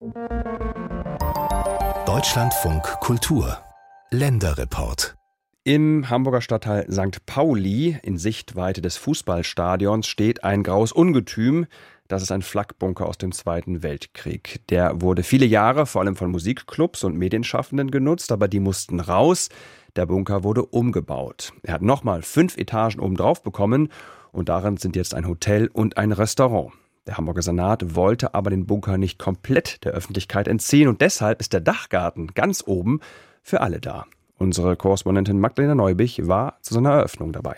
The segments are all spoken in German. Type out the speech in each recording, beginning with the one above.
Deutschlandfunk Kultur Länderreport. Im Hamburger Stadtteil St. Pauli, in Sichtweite des Fußballstadions, steht ein graues Ungetüm. Das ist ein Flakbunker aus dem Zweiten Weltkrieg. Der wurde viele Jahre vor allem von Musikclubs und Medienschaffenden genutzt, aber die mussten raus. Der Bunker wurde umgebaut. Er hat nochmal 5 Etagen obendrauf bekommen und darin sind jetzt ein Hotel und ein Restaurant. Der Hamburger Senat wollte aber den Bunker nicht komplett der Öffentlichkeit entziehen und deshalb ist der Dachgarten ganz oben für alle da. Unsere Korrespondentin Magdalena Neubich war zu seiner Eröffnung dabei.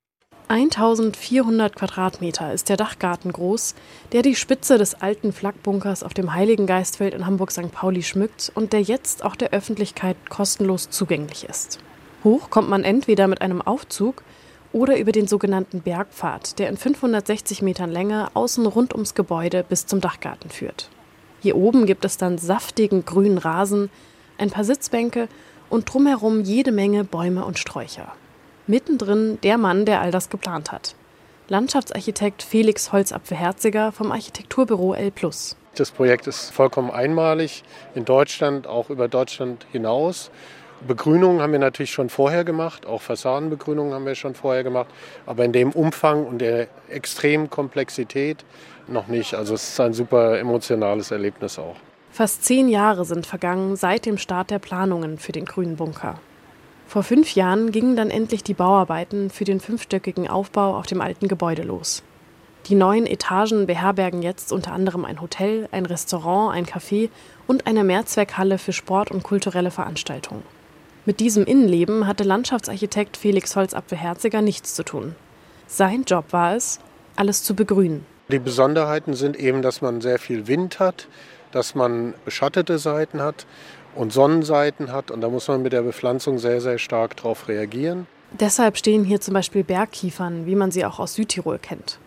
1400 Quadratmeter ist der Dachgarten groß, der die Spitze des alten Flakbunkers auf dem Heiligengeistfeld in Hamburg-St. Pauli schmückt und der jetzt auch der Öffentlichkeit kostenlos zugänglich ist. Hoch kommt man entweder mit einem Aufzug oder über den sogenannten Bergpfad, der in 560 Metern Länge außen rund ums Gebäude bis zum Dachgarten führt. Hier oben gibt es dann saftigen grünen Rasen, ein paar Sitzbänke und drumherum jede Menge Bäume und Sträucher. Mittendrin der Mann, der all das geplant hat. Landschaftsarchitekt Felix Holzapfel-Herziger vom Architekturbüro L+. Das Projekt ist vollkommen einmalig in Deutschland, auch über Deutschland hinaus. Begrünungen haben wir natürlich schon vorher gemacht, auch Fassadenbegrünungen haben wir schon vorher gemacht, aber in dem Umfang und der extremen Komplexität noch nicht. Also es ist ein super emotionales Erlebnis auch. Fast 10 Jahre sind vergangen seit dem Start der Planungen für den grünen Bunker. Vor 5 Jahren gingen dann endlich die Bauarbeiten für den 5-stöckigen Aufbau auf dem alten Gebäude los. Die 9 Etagen beherbergen jetzt unter anderem ein Hotel, ein Restaurant, ein Café und eine Mehrzweckhalle für Sport und kulturelle Veranstaltungen. Mit diesem Innenleben hatte Landschaftsarchitekt Felix Holzapfel-Herziger nichts zu tun. Sein Job war es, alles zu begrünen. Die Besonderheiten sind eben, dass man sehr viel Wind hat, dass man beschattete Seiten hat und Sonnenseiten hat. Und da muss man mit der Bepflanzung sehr, sehr stark darauf reagieren. Deshalb stehen hier zum Beispiel Bergkiefern, wie man sie auch aus Südtirol kennt.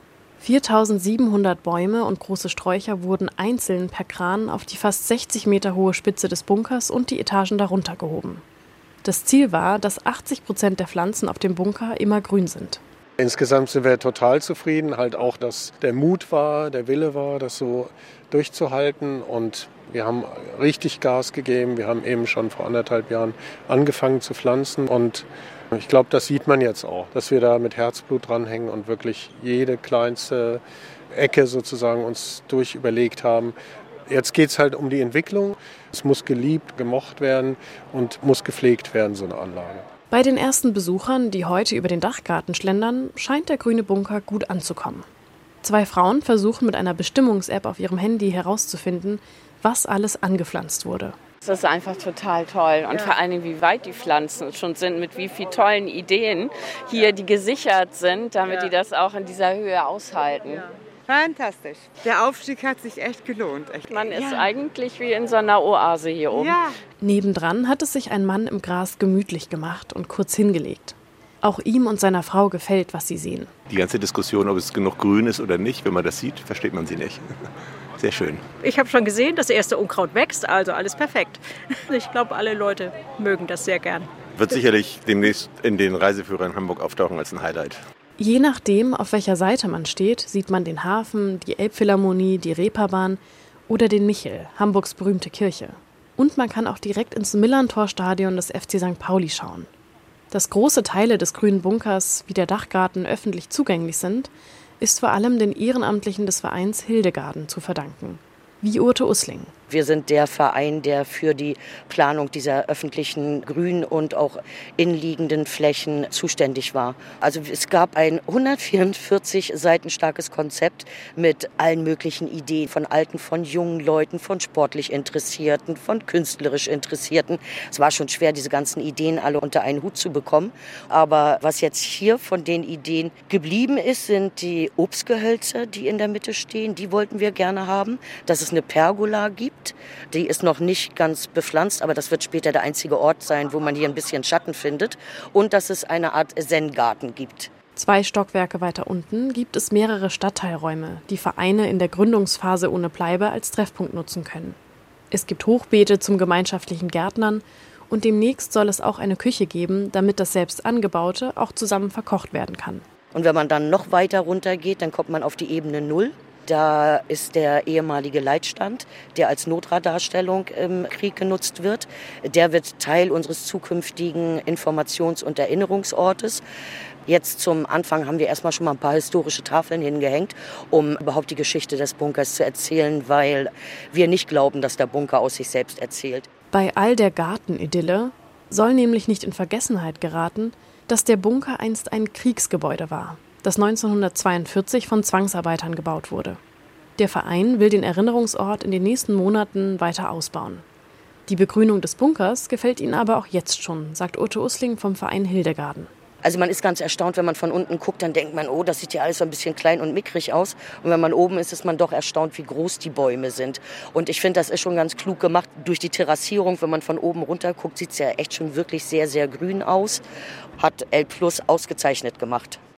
4700 Bäume und große Sträucher wurden einzeln per Kran auf die fast 60 Meter hohe Spitze des Bunkers und die Etagen darunter gehoben. Das Ziel war, dass 80% der Pflanzen auf dem Bunker immer grün sind. Insgesamt sind wir total zufrieden, halt auch, dass der Mut war, der Wille war, das so durchzuhalten. Und wir haben richtig Gas gegeben. Wir haben eben schon vor 1,5 Jahren angefangen zu pflanzen. Und ich glaube, das sieht man jetzt auch, dass wir da mit Herzblut dranhängen und wirklich jede kleinste Ecke sozusagen uns durchüberlegt haben. Jetzt geht es halt um die Entwicklung. Es muss geliebt, gemocht werden und muss gepflegt werden, so eine Anlage. Bei den ersten Besuchern, die heute über den Dachgarten schlendern, scheint der grüne Bunker gut anzukommen. 2 Frauen versuchen mit einer Bestimmungs-App auf ihrem Handy herauszufinden, was alles angepflanzt wurde. Das ist einfach total toll und vor allem, wie weit die Pflanzen schon sind, mit wie vielen tollen Ideen hier, die gesichert sind, damit die das auch in dieser Höhe aushalten. Ja. Fantastisch. Der Aufstieg hat sich echt gelohnt. Man ist eigentlich wie in so einer Oase hier oben. Ja. Nebendran hat es sich ein Mann im Gras gemütlich gemacht und kurz hingelegt. Auch ihm und seiner Frau gefällt, was sie sehen. Die ganze Diskussion, ob es genug grün ist oder nicht, wenn man das sieht, versteht man sie nicht. Sehr schön. Ich habe schon gesehen, das erste Unkraut wächst, also alles perfekt. Ich glaube, alle Leute mögen das sehr gern. Wird sicherlich demnächst in den Reiseführern in Hamburg auftauchen als ein Highlight. Je nachdem, auf welcher Seite man steht, sieht man den Hafen, die Elbphilharmonie, die Reeperbahn oder den Michel, Hamburgs berühmte Kirche. Und man kann auch direkt ins Millerntor-Stadion des FC St. Pauli schauen. Dass große Teile des grünen Bunkers wie der Dachgarten öffentlich zugänglich sind, ist vor allem den Ehrenamtlichen des Vereins Hildegarden zu verdanken, wie Urte Usling. Wir sind der Verein, der für die Planung dieser öffentlichen Grün- und auch innenliegenden Flächen zuständig war. Also es gab ein 144 Seiten starkes Konzept mit allen möglichen Ideen von Alten, von jungen Leuten, von sportlich Interessierten, von künstlerisch Interessierten. Es war schon schwer, diese ganzen Ideen alle unter einen Hut zu bekommen. Aber was jetzt hier von den Ideen geblieben ist, sind die Obstgehölze, die in der Mitte stehen. Die wollten wir gerne haben, dass es eine Pergola gibt. Die ist noch nicht ganz bepflanzt, aber das wird später der einzige Ort sein, wo man hier ein bisschen Schatten findet. Und dass es eine Art Zen-Garten gibt. 2 Stockwerke weiter unten gibt es mehrere Stadtteilräume, die Vereine in der Gründungsphase ohne Bleibe als Treffpunkt nutzen können. Es gibt Hochbeete zum gemeinschaftlichen Gärtnern und demnächst soll es auch eine Küche geben, damit das selbst Angebaute auch zusammen verkocht werden kann. Und wenn man dann noch weiter runter geht, dann kommt man auf die Ebene 0. Da ist der ehemalige Leitstand, der als Notradarstellung im Krieg genutzt wird. Der wird Teil unseres zukünftigen Informations- und Erinnerungsortes. Jetzt zum Anfang haben wir erstmal schon mal ein paar historische Tafeln hingehängt, um überhaupt die Geschichte des Bunkers zu erzählen, weil wir nicht glauben, dass der Bunker aus sich selbst erzählt. Bei all der Gartenidylle soll nämlich nicht in Vergessenheit geraten, dass der Bunker einst ein Kriegsgebäude war, das 1942 von Zwangsarbeitern gebaut wurde. Der Verein will den Erinnerungsort in den nächsten Monaten weiter ausbauen. Die Begrünung des Bunkers gefällt ihnen aber auch jetzt schon, sagt Ute Usling vom Verein Hildegarden. Also man ist ganz erstaunt, wenn man von unten guckt, dann denkt man, oh, das sieht ja alles so ein bisschen klein und mickrig aus. Und wenn man oben ist, ist man doch erstaunt, wie groß die Bäume sind. Und ich finde, das ist schon ganz klug gemacht. Durch die Terrassierung, wenn man von oben runter guckt, sieht es ja echt schon wirklich sehr, sehr grün aus. Hat L+ ausgezeichnet gemacht.